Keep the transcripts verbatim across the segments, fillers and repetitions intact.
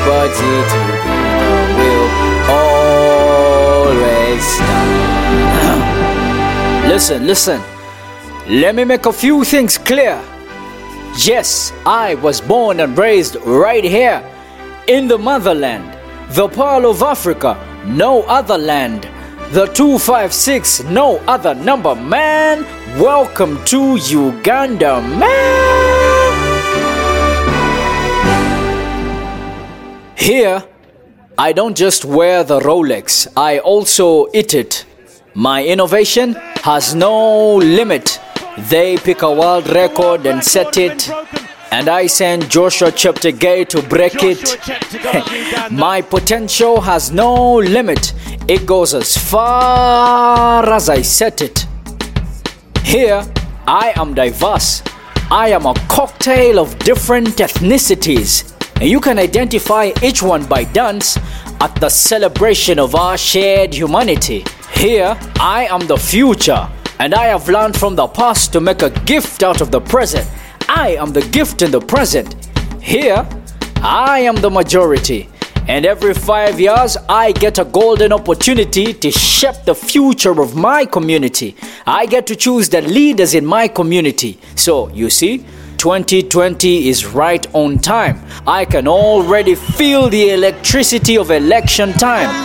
liberty to be the will always stand. Listen, listen. Let me make a few things clear. Yes, I was born and raised right here in the motherland, the Pearl of Africa, no other land. The two five six, no other number, man. Welcome to Uganda, man. Here, I don't just wear the Rolex, I also eat it. My innovation has no limit. They pick a world record and set it, and I send Joshua Cheptegei to break it. My potential has no limit. It goes as far as I set it. Here, I am diverse. I am a cocktail of different ethnicities, and you can identify each one by dance at the celebration of our shared humanity. Here, I am the future, and I have learned from the past to make a gift out of the present. I am the gift in the present. Here, I am the majority. And every five years, I get a golden opportunity to shape the future of my community. I get to choose the leaders in my community. So, you see, twenty twenty is right on time. I can already feel the electricity of election time.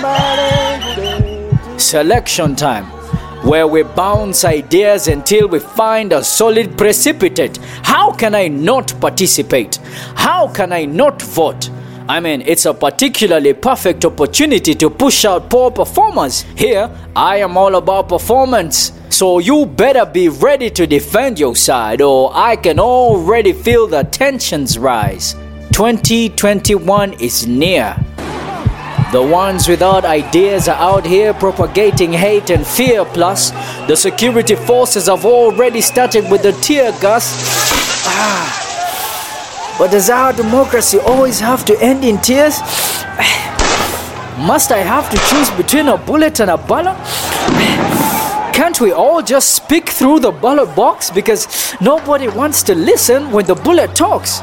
Selection time, where we bounce ideas until we find a solid precipitate. How can I not participate? How can I not vote? I mean, it's a particularly perfect opportunity to push out poor performers. Here, I am all about performance. So you better be ready to defend your side, or I can already feel the tensions rise. twenty twenty-one is near. The ones without ideas are out here propagating hate and fear. Plus, the security forces have already started with the tear gas. Ah. But does our democracy always have to end in tears? Must I have to choose between a bullet and a ballot? Can't we all just speak through the ballot box? Because nobody wants to listen when the bullet talks.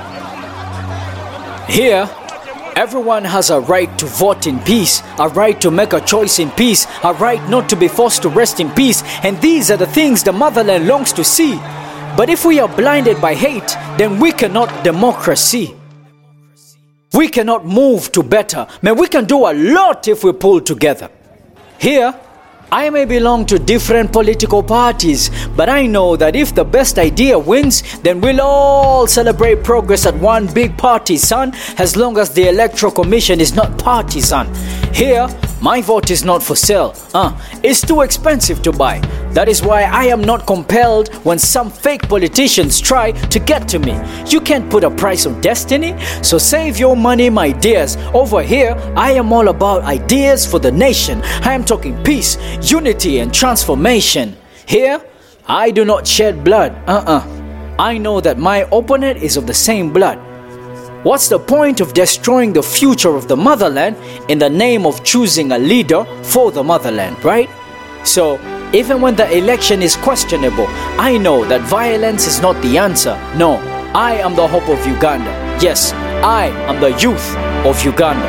Here, everyone has a right to vote in peace, a right to make a choice in peace, a right not to be forced to rest in peace. And these are the things the motherland longs to see. But if we are blinded by hate, then we cannot democracy. We cannot move to better. Man, we can do a lot if we pull together. Here, I may belong to different political parties, but I know that if the best idea wins, then we'll all celebrate progress at one big party, son, as long as the Electoral Commission is not partisan. Here, my vote is not for sale. Uh, it's too expensive to buy. That is why I am not compelled when some fake politicians try to get to me. You can't put a price on destiny, so save your money, my dears. Over here, I am all about ideas for the nation. I am talking peace, unity, and transformation. Here, I do not shed blood. Uh-uh. I know that my opponent is of the same blood. What's the point of destroying the future of the motherland in the name of choosing a leader for the motherland, right? So, even when the election is questionable, I know that violence is not the answer. No, I am the hope of Uganda. Yes, I am the youth of Uganda.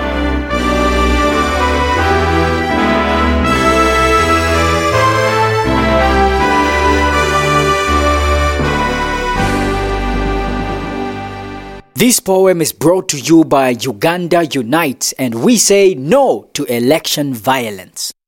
This poem is brought to you by Uganda Unites, and we say no to election violence.